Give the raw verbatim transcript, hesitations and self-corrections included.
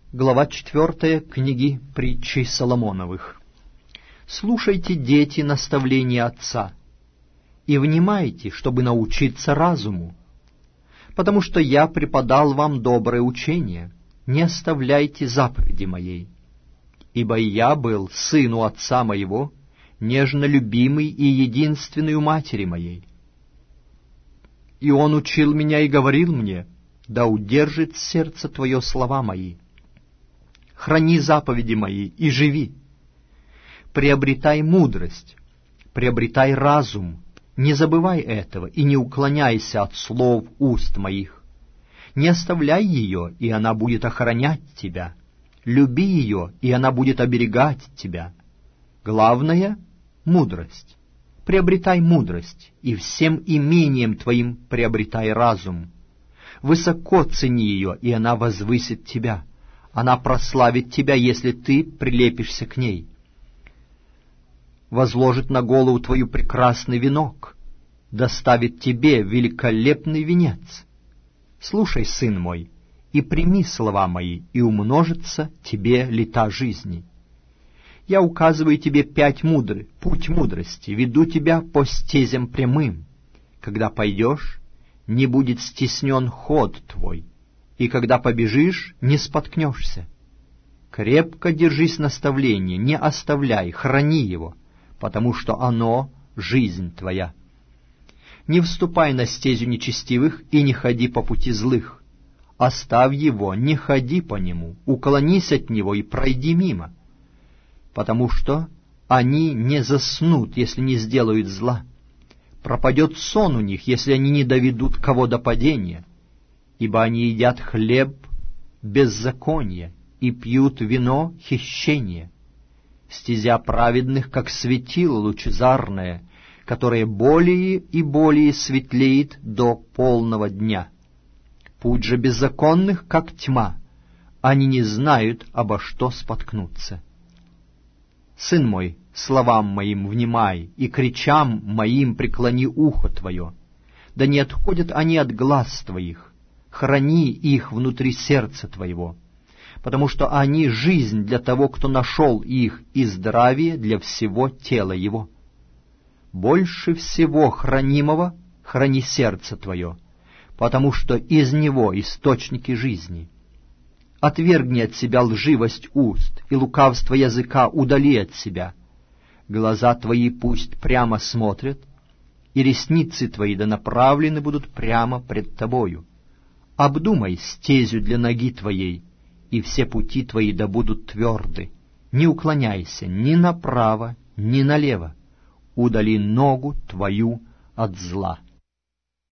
Глава четвертая книги Притчей Соломоновых. «Слушайте, дети, наставления отца, и внимайте, чтобы научиться разуму, потому что я преподал вам доброе учение, не оставляйте заповеди моей. Ибо я был сын у отца моего, нежно любимый и единственный у матери моей. И он учил меня и говорил мне: да удержит сердце твое слова мои. Храни заповеди мои и живи. Приобретай мудрость, приобретай разум, не забывай этого и не уклоняйся от слов уст моих. Не оставляй ее, и она будет охранять тебя. Люби ее, и она будет оберегать тебя. Главное — мудрость. Приобретай мудрость, и всем имением твоим приобретай разум. Высоко цени ее, и она возвысит тебя. Она прославит тебя, если ты прилепишься к ней. Возложит на голову твою прекрасный венок, доставит тебе великолепный венец. Слушай, сын мой, и прими слова мои, и умножится тебе лета жизни. Я указываю тебе пять мудрых, путь мудрости, веду тебя по стезям прямым. Когда пойдешь, не будет стеснен ход твой, и когда побежишь, не споткнешься. Крепко держись наставления, не оставляй, храни его, потому что оно — жизнь твоя. Не вступай на стезю нечестивых и не ходи по пути злых. Оставь его, не ходи по нему, уклонись от него и пройди мимо, потому что они не заснут, если не сделают зла. Пропадет сон у них, если они не доведут кого до падения, ибо они едят хлеб беззакония и пьют вино хищения. Стезя праведных, как светило лучезарное, которое более и более светлеет до полного дня. Путь же беззаконных, как тьма, они не знают, обо что споткнуться. Сын мой, словам моим внимай, и кричам моим преклони ухо твое. Да не отходят они от глаз твоих, храни их внутри сердца твоего, потому что они — жизнь для того, кто нашел их, и здравие для всего тела его. Больше всего хранимого храни сердце твое, потому что из него источники жизни. Отвергни от себя лживость уст, и лукавство языка удали от себя. Глаза твои пусть прямо смотрят, и ресницы твои да направлены будут прямо пред тобою. Обдумай стезю для ноги твоей, и все пути твои да будут тверды. Не уклоняйся ни направо, ни налево. Удали ногу твою от зла.